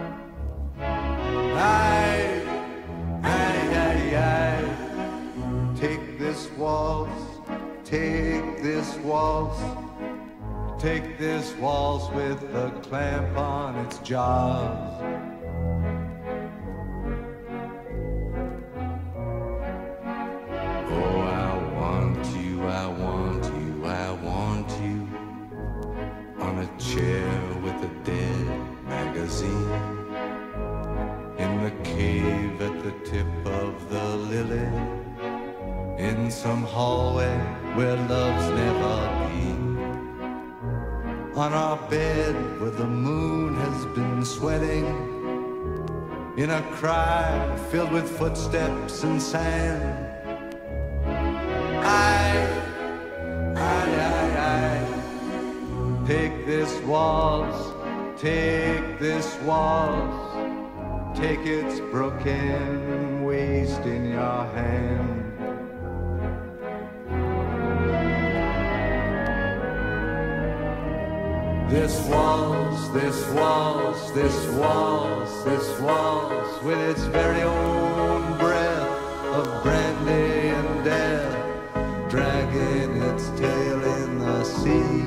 [SPEAKER 11] Aye, aye, aye, aye. Take this waltz, take this waltz, take this waltz with a clamp on its jaws. Oh, I want you, I want you, I want you on a chair with a dead magazine, in the cave at the tip of the lily, in some hallway where love's never been, on our bed where the moon has been sweating, in a cry filled with footsteps and sand. I, I, I, I, take this waltz, take this waltz, take its broken waist in your hand. This waltz, this waltz, this waltz, this waltz, with its very own breath of brandy and death, dragging its tail in the sea.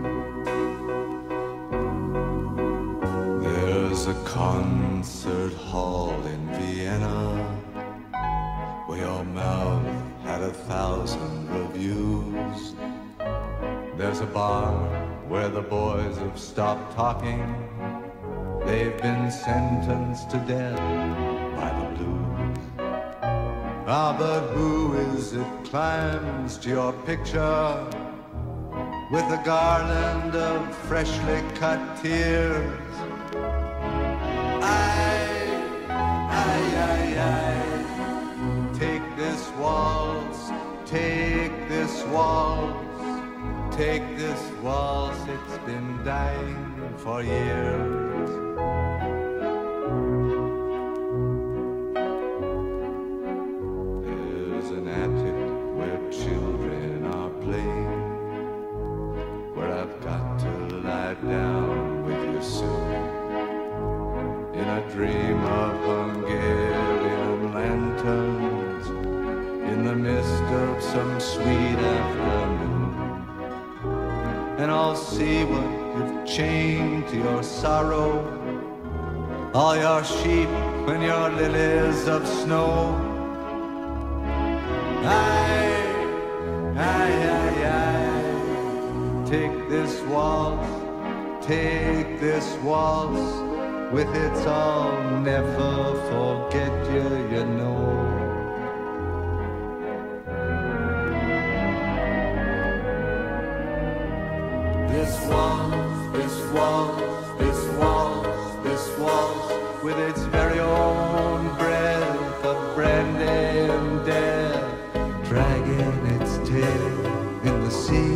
[SPEAKER 11] There's a concert hall in Vienna where your mouth had a thousand reviews. There's a bar where the boys have stopped talking. They've been sentenced to death by the blues. Ah, but who is it climbs to your picture with a garland of freshly cut tears? I, I, I, I, take this waltz, take this waltz, take this waltz, it's been dying for years. There's an attic where children are playing, where I've got to lie down with you soon, in a dream of Hungarian lanterns, in the mist of some sweet afternoon. And I'll see what you've chained to your sorrow, all your sheep and your lilies of snow. Aye, aye, aye, aye, take this waltz, take this waltz. With its I'll never forget you, you know. This waltz, this waltz, this waltz, this waltz, with its very own breath of brandy and death, dragging its tail in the sea.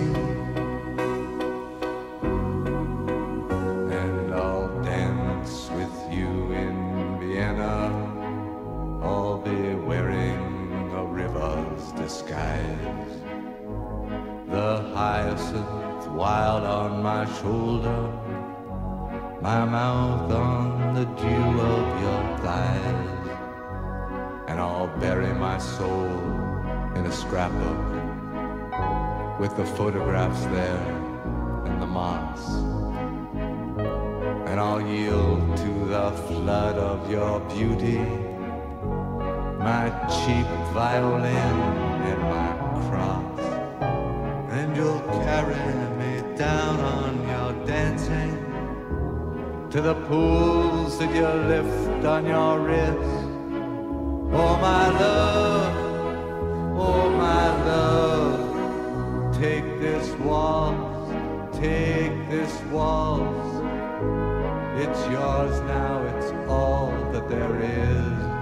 [SPEAKER 11] And I'll dance with you in Vienna. I'll be wearing a river's disguise, the hyacinth wild on my shoulder, my mouth on the dew of your thighs. And I'll bury my soul in a scrapbook with the photographs there and the moss. And I'll yield to the flood of your beauty, my cheap violin and my cross. And you'll carry me down on your dancing to the pools that you lift on your wrist. Oh my love, oh my love, take this waltz, take this waltz. It's yours now, it's all that there is.